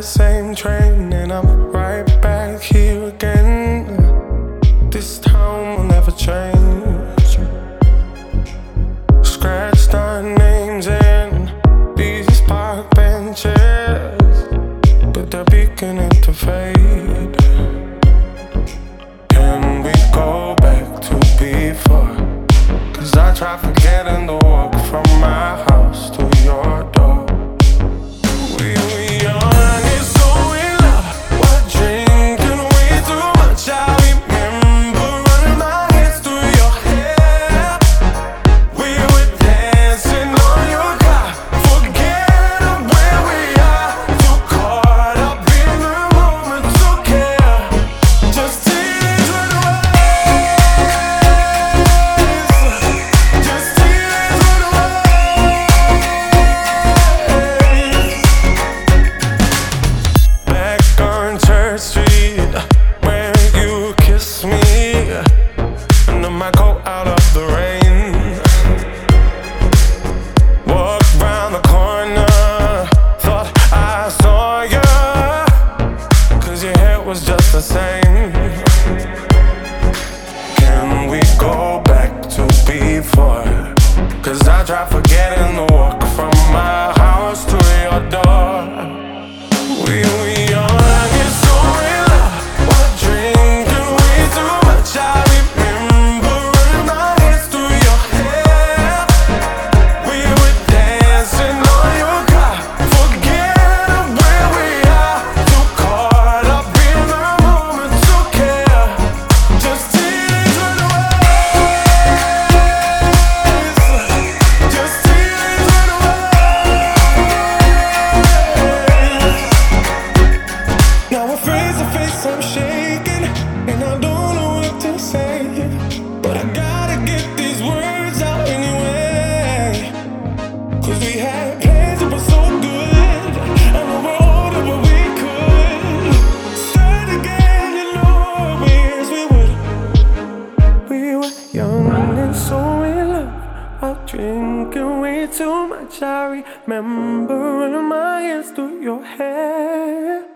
same train, and I'm right back here again. This town will never change. Scratched our names in these park benches, but they're beginning to fade. Can we go back to before? 'Cause I try forgetting the walk from my house to your door. We were young and so in love, we're drinking way too much. I remember running my hands through your hair. We were dancing on your car, forgetting where we are. Too caught up in the moment to care. Just tears run away. Just tears run away. Back on Church Street, where you kissed me under my coat out of the rain. Walked round the corner, thought I saw you, 'cause your hair was just the same. Can we go back to before? 'Cause I tried forgetting the walk from my house to your door. We were young and so in love, we're drinking way too much. I remember running my hands through your hair. We were dancing on your car, forgetting where we are. Too caught up in the moment to care. Just tears run away. Just tears run away. Now we're face to face, I'm shaking, and I don't know what to say, but I gotta get these words out anyway. 'Cause we had plans that were so good, and we were older but we could start again, you know our ways we would. We were young and so in love, while drinking way too much. I remember running my hands through your hair.